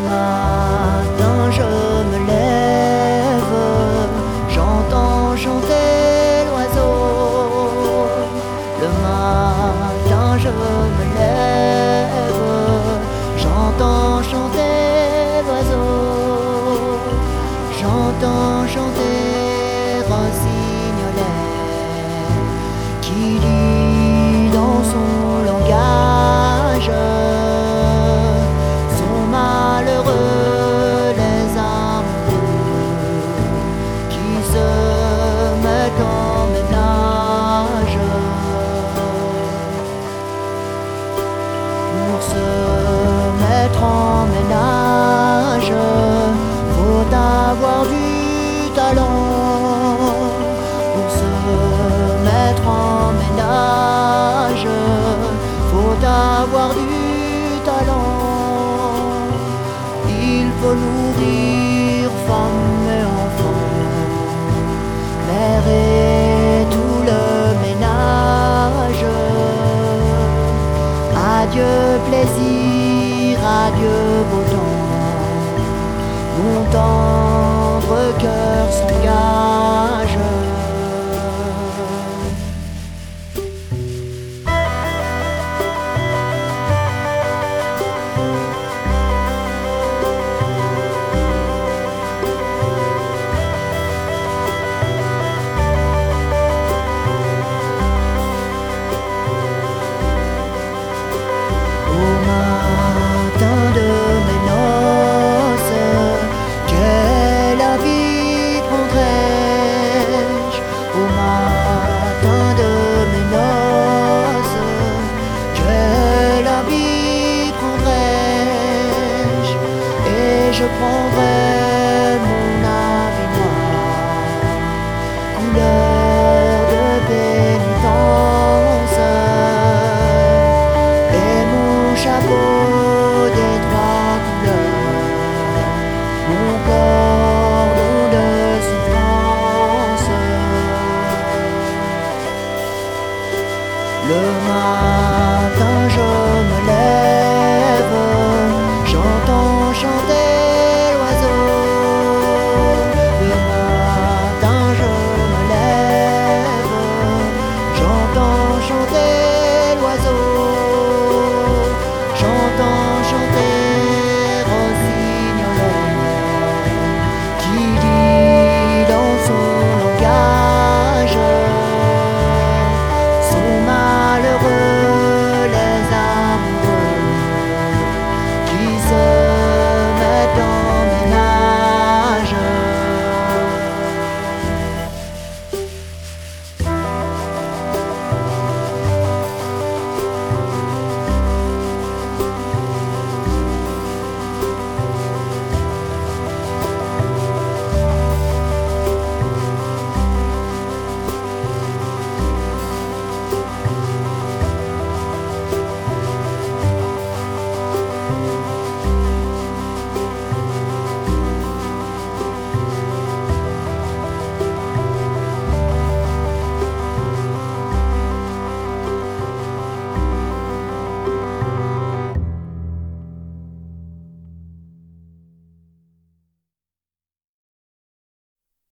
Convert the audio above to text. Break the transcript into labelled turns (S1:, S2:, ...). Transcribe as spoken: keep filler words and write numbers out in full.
S1: matin je me lève, j'entends chanter l'oiseau. Le matin je me lève, j'entends chanter l'oiseau. J'entends chanter Rossignolet qui dit dans son langage: sont malheureux les amoureux qui se mettent en ménage. Pour se mettre en ménage, faut avoir du talent. Pour se mettre en ménage, faut avoir du talent. Il faut nourrir femmes et enfants, clairer tout le ménage. Adieu plaisir, adieu beau temps, mon tendre cœur s'engage. Au matin de mes noces, quelle vie prendrai-je? Au matin de mes noces, quelle vie prendrai-je? Et je prendrai